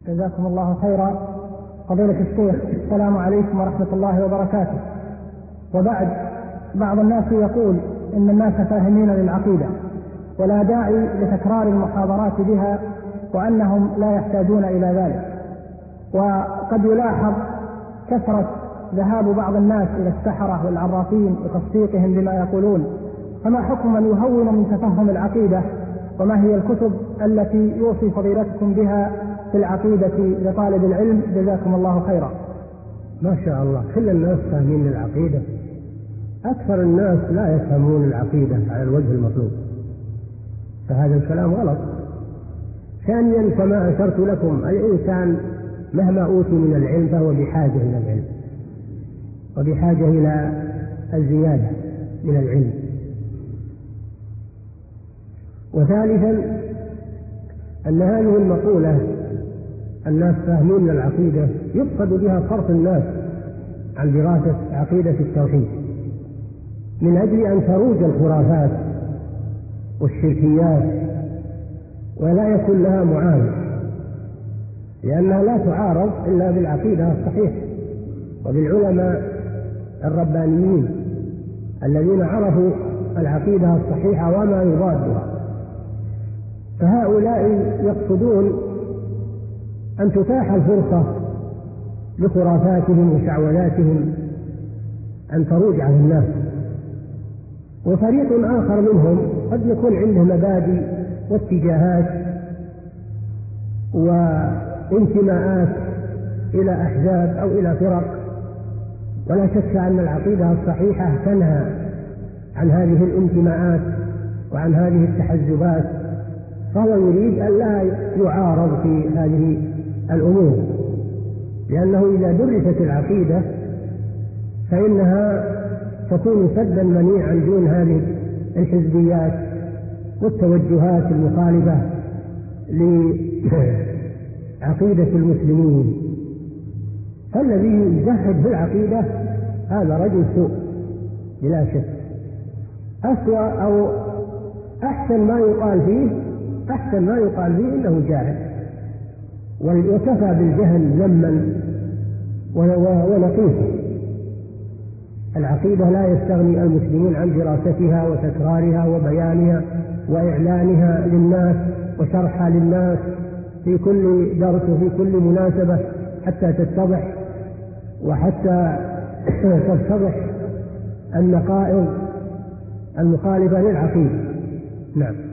جزاكم الله خيرا. فضيلة الشيخ، السلام عليكم ورحمة الله وبركاته. وبعد، بعض الناس يقول إن الناس فاهمين للعقيدة ولا داعي لتكرار المحاضرات بها، وأنهم لا يحتاجون إلى ذلك. وقد يلاحظ كثرة ذهاب بعض الناس إلى السحرة والعرافين وتصديقهم بما يقولون، فما حكم من يهون من تفهم العقيدة؟ وما هي الكتب التي يوصي فضيلتكم بها في العقيدة لطالب العلم؟ جزاكم الله خيرا. ما شاء الله، كل الناس فاهمين العقيدة. أكثر الناس لا يفهمون العقيدة على الوجه المطلوب، فهذا الكلام غلط. ثانيا، كما أشرت لكم، الإنسان مهما أوتي من العلم فهو بحاجة إلى العلم وبحاجة إلى الزيادة من العلم. وثالثا، أن هذه المقولة الناس فاهمين العقيدة يقصد بها صرف الناس عن دراسة عقيدة التوحيد من أجل أن تروج الخرافات والشركيات ولا يكون لها معارض، لأنها لا تعارض إلا بالعقيدة الصحيحة وبالعلماء الربانيين الذين عرفوا العقيدة الصحيحة وما يضادها. فهؤلاء يقصدون أن تتاح الفرصة لخرافاتهم وشعوذاتهم أن تروج على الناس. وفريق آخر منهم قد يكون عنده مبادئ واتجاهات وانتماءات إلى أحزاب أو إلى فرق، ولا شك أن العقيدة الصحيحة تنهى عن هذه الانتماءات وعن هذه التحزبات، فهو يريد أن لا يعارض في هذه الأمور، لأنه إذا درست العقيدة فإنها تكون سدا منيعا دون هذه الحزبيات والتوجهات المخالفة لعقيدة المسلمين. فالذي يزهد بالعقيدة هذا رجل سوء بلا شك. أسوأ أو أحسن ما يقال فيه إنه جاهل، وكفى بالجهل ذما ونقيصا. العقيدة لا يستغني المسلمين عن دراستها وتكرارها وبيانها وإعلانها للناس وشرحها للناس في كل درس وفي كل مناسبة حتى تتضح وحتى تتضح النقائض المخالفة للعقيدة. نعم.